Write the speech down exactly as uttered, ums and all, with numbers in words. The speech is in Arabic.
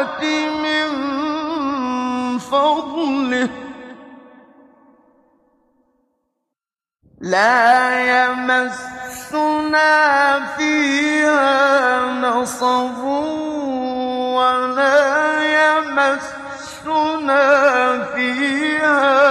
السَّمَاوَاتِ مِن فَضْلِهِ لَا يَمَسُّنَا فِيهَا نَصَبٌ وَلَا يَمَسُّنَا فِيهَا